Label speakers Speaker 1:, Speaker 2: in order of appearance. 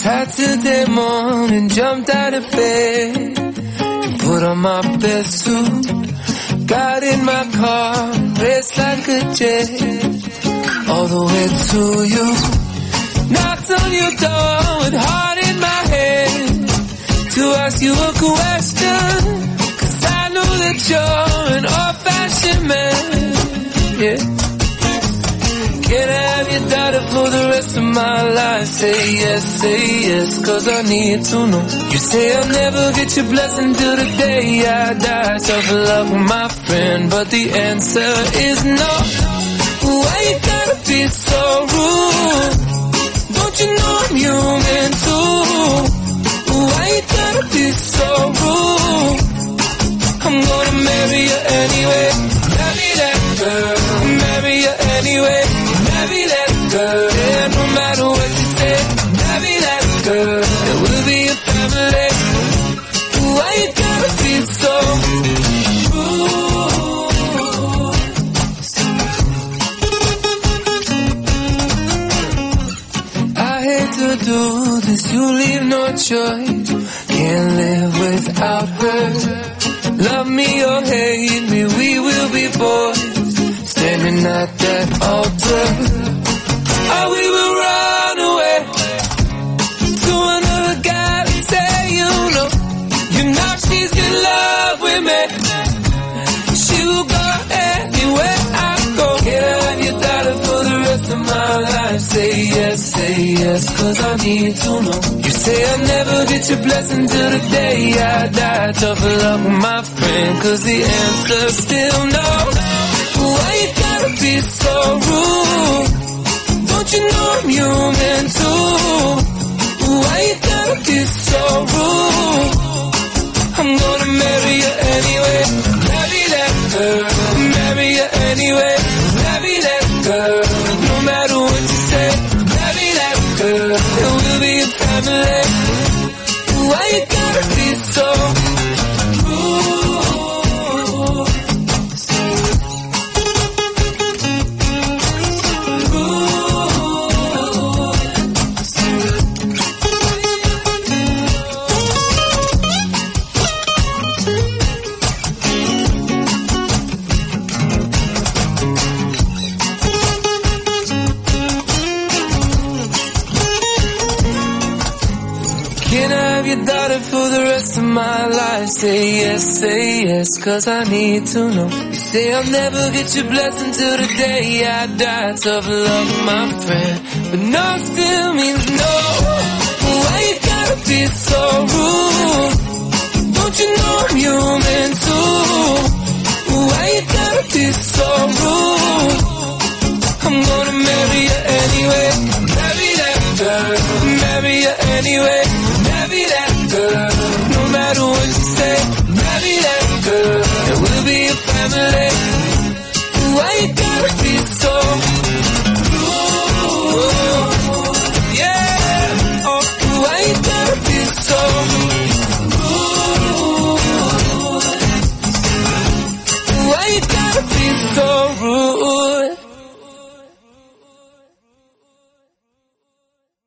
Speaker 1: Saturday morning, jumped out of bed and put on my best suit. Got in my car, raced like a jet all the way to you. Knocked on your door with heart in my head to ask you a question, 'cause I know that you're an old-fashioned man. Yeah. Can I have your daughter for the rest of my life? Say yes, 'cause I need to know. You say I'll never get your blessing till the day I die. Tough luck, my friend, but the answer is no. Why you gotta be so rude? Don't you know I'm human too? Why you gotta be so rude? I'm gonna marry you anyway. Marry that girl. Marry you anyway. Marry that girl. Yeah, no matter what you say. Marry that girl. And we'll be a family. Why you gotta be so rude? I hate to do this, you leave no choice. Can't live without her. Love me or hate me, we will be boys, standing at that altar. Or we will run away to another guy and say, you know she's in love with me. She will go anywhere I go. Can I have your daughter for the rest of my life? Say yes, 'cause I need to know. You say I'll never get your blessing till the day I die. Tough luck, my friend, 'cause the answer's still no. Why you gotta be so rude? Don't you know I'm human too? Why you gotta be so rude? I'm gonna marry you anyway. Marry that girl. Marry you anyway. Marry that girl. No matter what you say. Marry that girl. And we'll be a family. Why you gotta be so rude? Can I have your daughter for the rest of my life? Say yes, 'cause I need to know. You say I'll never get your blessing till the day I die. Tough luck, my friend, but no still means